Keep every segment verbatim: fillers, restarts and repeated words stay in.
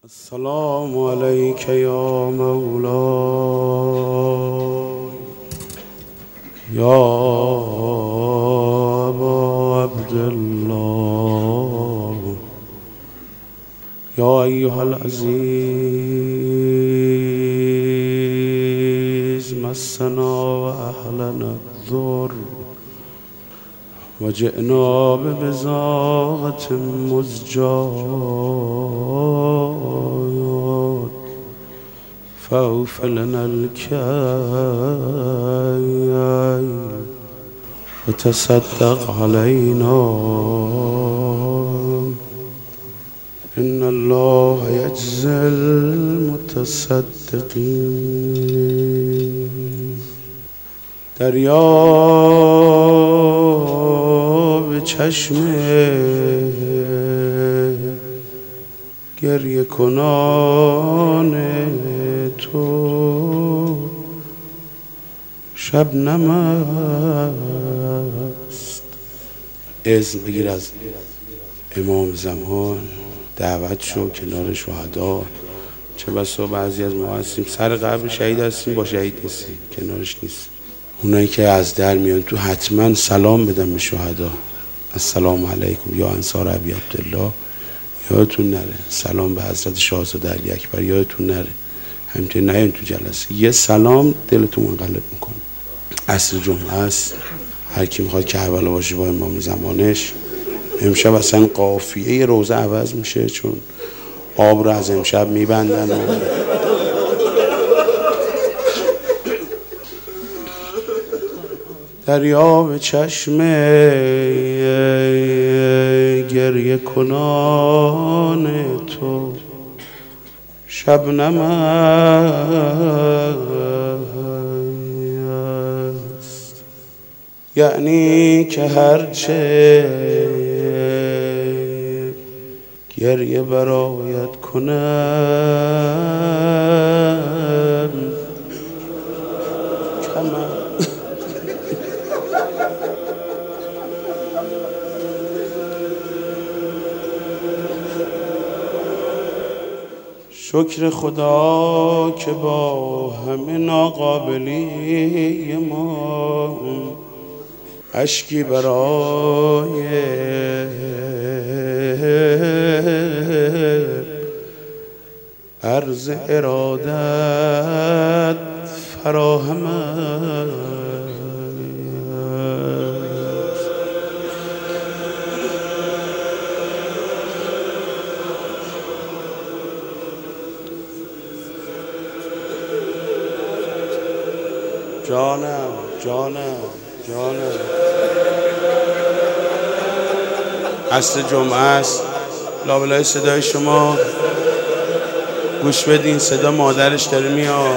السلام عليك يا مولاي يا أبا عبد الله يا أيها العزيز مسنا وأهلنا الضر وجئنا ببضاعة مزجاة فأوف لنا الكيل وتصدق علينا إن الله يجزي المتصدقين. دریاب چشم گریه کنان تو شبنم است. اذن بگیر از امام زمان، دعوت شو کنار شهدا. چه بسا بعضی از ما هستیم سر قبر شهید هستیم با شهید نیستیم، کنارش نیست. اونایی که از در میان تو حتما سلام بدن به شهدا. السلام علیکم یا انصار ابی عبدالله، یادتون نره. سلام به حضرت شاهزاده علی اکبر، یادتون نره. همینطور نیاین تو جلسه یه سلام دلتون منقلب میکنه. عصر جمعه است، هر کی میخواد کربلا باشه با امام زمانش. امشب اصلا قافیه روزه عوض میشه چون آب رو از امشب میبندن و دریاب چشم گریه کنان تو شبنم است. یعنی که هرچه گریه برایت کنم کمم شکر خدا که با همه ناقابلی ما اشکی برای عرض ارادت فراهم است. جانم جانم جانم عصر جمعه است. لابلای صدای شما گوش بدین، صدا مادرش داره میاد.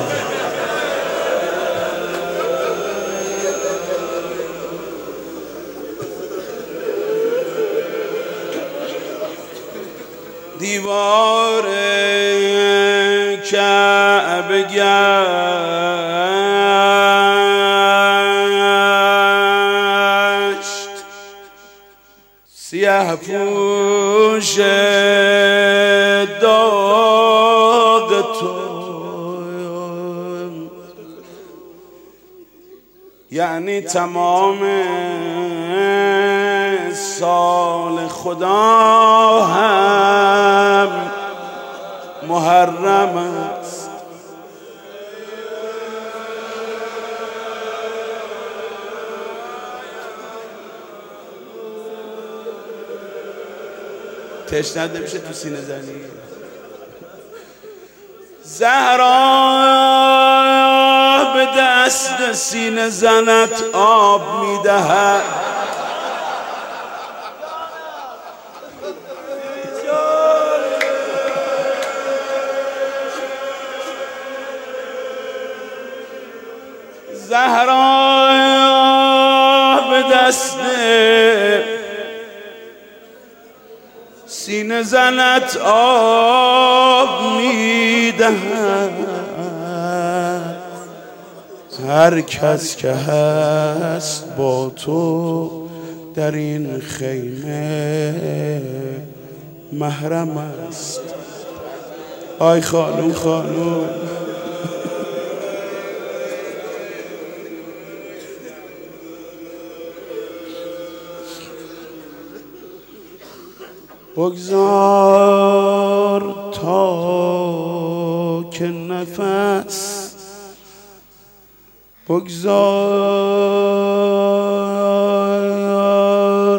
دیوار کعبه گشت سیاه پوش داغ تو، یعنی تمام سال خدا هم محرم است. تشنه نمیشه تو سینه زنی. زهرا به دست سینه زنت آب میدهد، زهرا به دست سینه زنت آب میدهد. هر کس که هست با تو در این خیمه محرم است. آی خانوم خانوم بگذار تا که نفس بگذار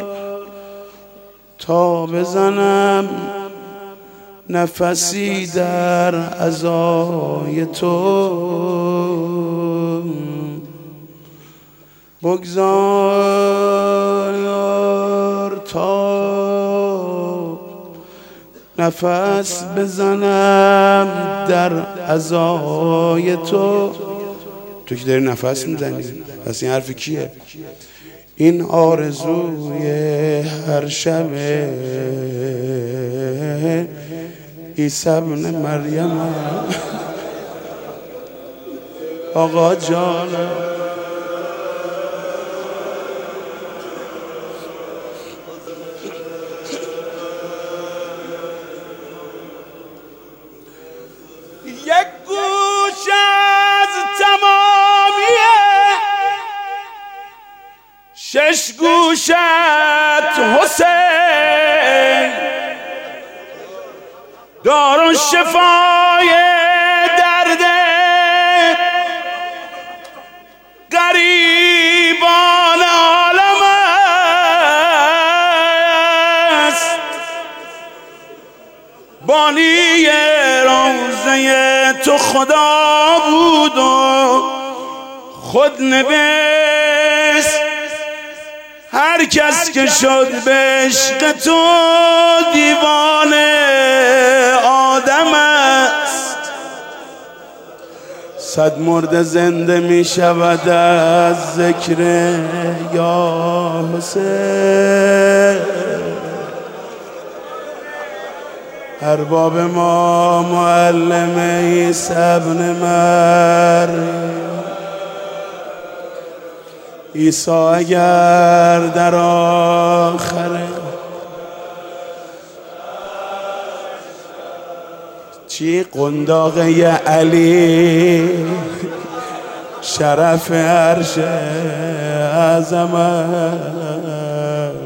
تا بزنم نفسی در عزای تو بگذار تا نفس بزنم در عزای تو. تو که داری نفس میزنی پس این حرف کیه؟ این آرزوی هر شب عیسی ابن مریم آقا جان یک گوش از تمامیه شش گوشت حسین دارون شفای درد غریبان عالم است بانی روزه تو خدا بود و خود نوشت هر کس که شد به عشق تو دیوانه آدم است. صد مرد زنده می شود از ذکر یا حسین. ارباب ما معلم عیسی ابن مریم عیسی اگر در آخره چی قنداقه علی شرف عرش عظمت